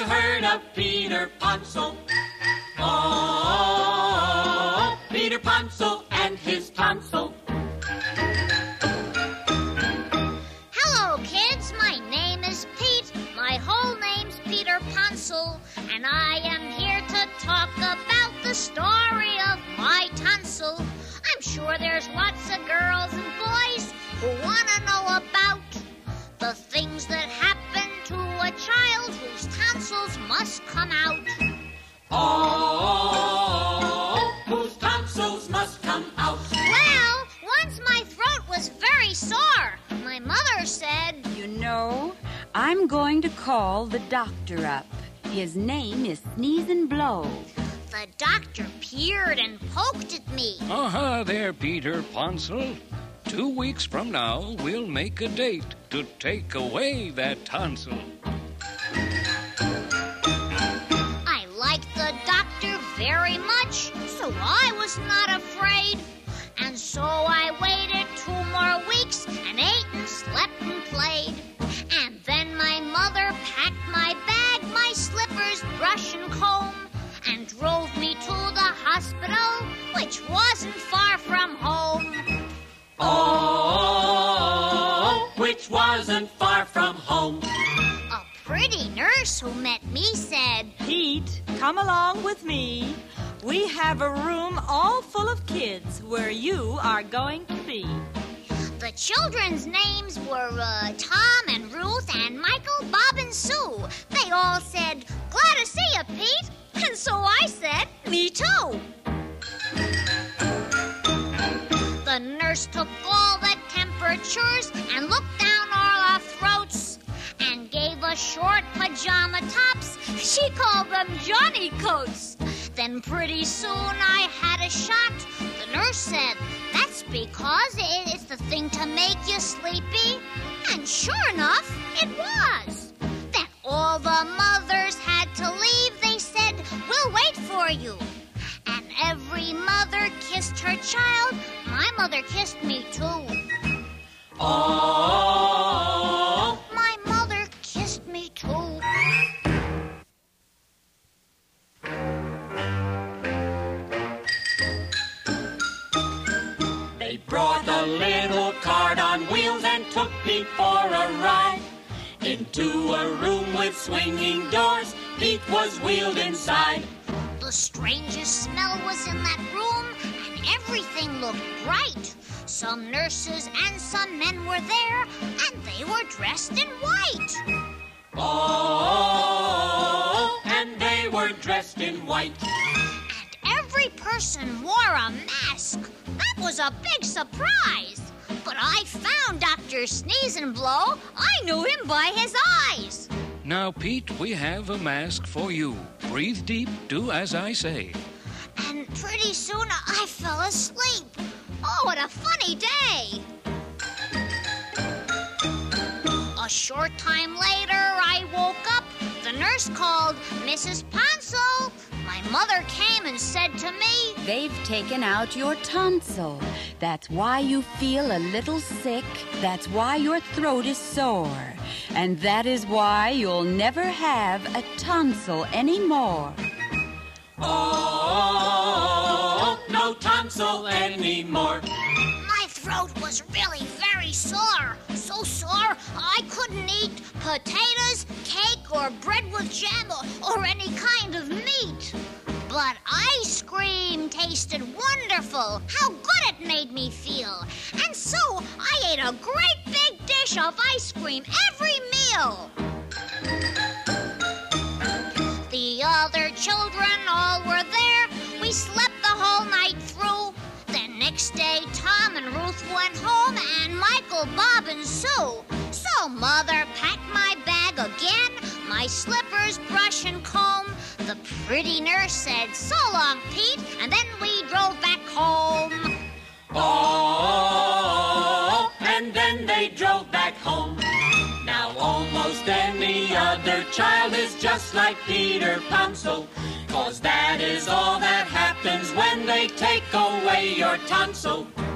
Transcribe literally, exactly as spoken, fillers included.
heard of Peter Ponsel? Oh, Peter Ponsel and his tonsil. Hello, kids. My name is Pete. My whole name's Peter Ponsel, and I am here to talk about the story of my tonsil. I'm sure there's lots of girls and boys who want to know about the things that happen to a child whose tonsils must come out. Oh, whose tonsils must come out. Well, once my throat was very sore. My mother said, You know, I'm going to call the doctor up. His name is Sneeze and Blow. The doctor peered and poked at me. Aha there, Peter Ponsel. Two weeks from now, we'll make a date to take away that tonsil. I liked the doctor very much, so I was not afraid. And so I waited two more weeks and ate and slept and played. And then my mother packed my bag, my slippers, brush and comb, and drove me to the hospital, which wasn't far from home. Oh, which wasn't far from home. A pretty nurse who met me said, Pete, come along with me. We have a room all full of kids where you are going to be. The children's names were uh, Tom and Ruth and Michael, Bob and Sue. They all said, Glad to see you, Pete. And so I said, Me too. The nurse took all the temperatures and looked down all our throats and gave us short pajama tops. She called them Johnny coats. Then pretty soon I had a shot. The nurse said, That's because it's the thing to make you sleepy. And sure enough, it was. Then all the mothers had to leave. They said, We'll wait for you. And every mother kissed her child. My mother kissed me too. Oh, My mother kissed me too. they brought a little cart on wheels and took me for a ride. Into a room with swinging doors, Pete was wheeled inside. The strangest smell was in that room, and everything looked bright. Some nurses and some men were there, and they were dressed in white. Oh, and they were dressed in white. And every person wore a mask. That was a big surprise. But I found Doctor Sneeze and Blow. I knew him by his eyes. Now, Pete, we have a mask for you. Breathe deep, do as I say. And pretty soon I fell asleep. Oh, what a funny day. A short time later, I woke up. The nurse called Missus Ponsel. My mother came and said to me, They've taken out your tonsil. That's why you feel a little sick. That's why your throat is sore. And that is why you'll never have a tonsil anymore. Oh, no tonsil anymore. My throat was really very sore. So sore I couldn't eat potatoes, cake, or bread with jam, or, or any kind of meat. But ice cream tasted wonderful. How good it made me feel. And so I ate a great big dish of ice cream every meal. The other children all were there. We slept the whole night through. Then next day, Tom and Ruth went home, and Michael, Bob, and Sue. So Mother packed my bag again, my slippers, brush, and comb. The pretty nurse said, So long, Pete, and then we drove back home. Oh, and then they drove back home. Now almost any other child is just like Peter Ponsel, 'cause that is all that happens when they take away your tonsil.